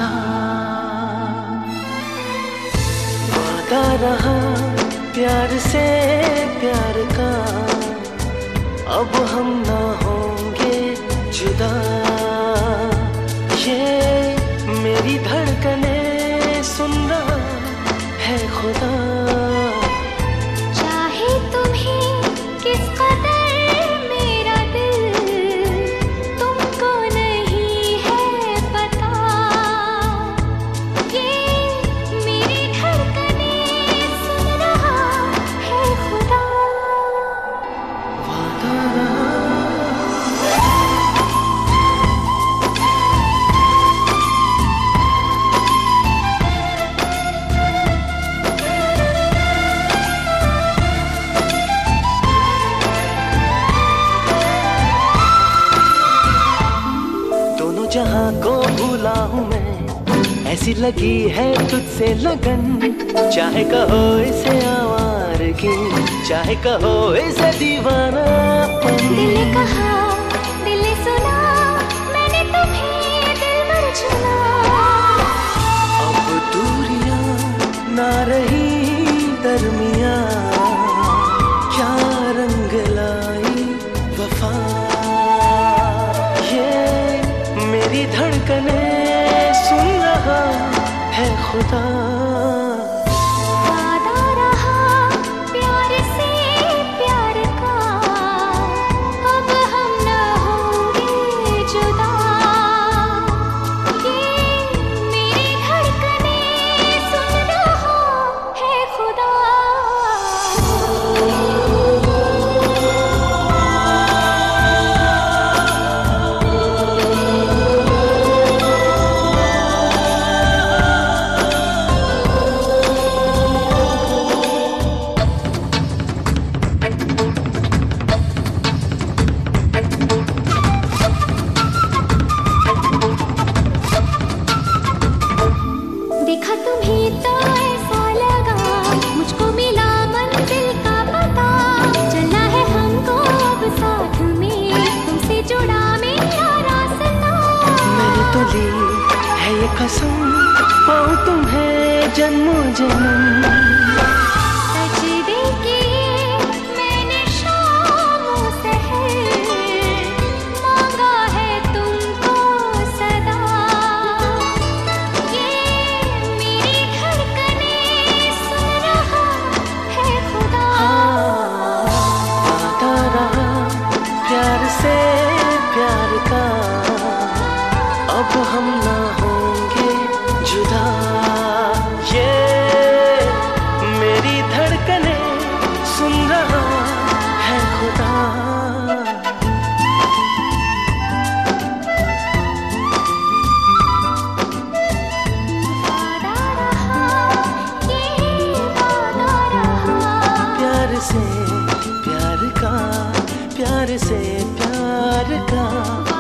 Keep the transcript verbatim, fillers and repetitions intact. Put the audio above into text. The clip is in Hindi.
वादा वादा रहा प्यार से प्यार का, अब हम ना होंगे जुदा। ये मेरी धड़कने सुन रहा है खुदा। चाहे तुम्हें किस कदर मेरा दिल, तुमको नहीं है पता। ये मेरी धड़कने सुन रहा है खुदा। वादा रहा जहाँ को भूला हूँ मैं, ऐसी लगी है तुझसे लगन। चाहे कहो इसे आवारगी, चाहे कहो इसे दीवानापन। दिल ने कहा, दिल ने सुना, मैंने तुम्हें दिल भर चुना। अब दूरियां ना रही दरमियां, क्या रंग लाई वफा। मेरी धड़कने सुन रहा है खुदा। वादा रहा प्यार से प्यार का, अब हम न होंगे जुदा। ये मेरी धड़कने सुन रहा है खुदा। देखा तुम्हें तो ऐसा लगा, मुझको मिला मंजिल का पता। चलना है हमको अब साथ में, तुमसे जुड़ा मेरा रास्ता। मैंने तो ली है ये कसम, पाऊं तुम्हें जन्मों जन्म। सजदे किए मैंने शामों सहर, मांगा है तुमको सदा। ये मेरी धड़कने सुन रहा है खुदा। वादा रहा प्यार से प्यार का, अब हम ना होंगे जुदा। ये मेरी धड़कने सुन रहा है खुदा। वादा रहा, ये वादा रहा। प्यार से प्यार का, प्यार से प्यार का।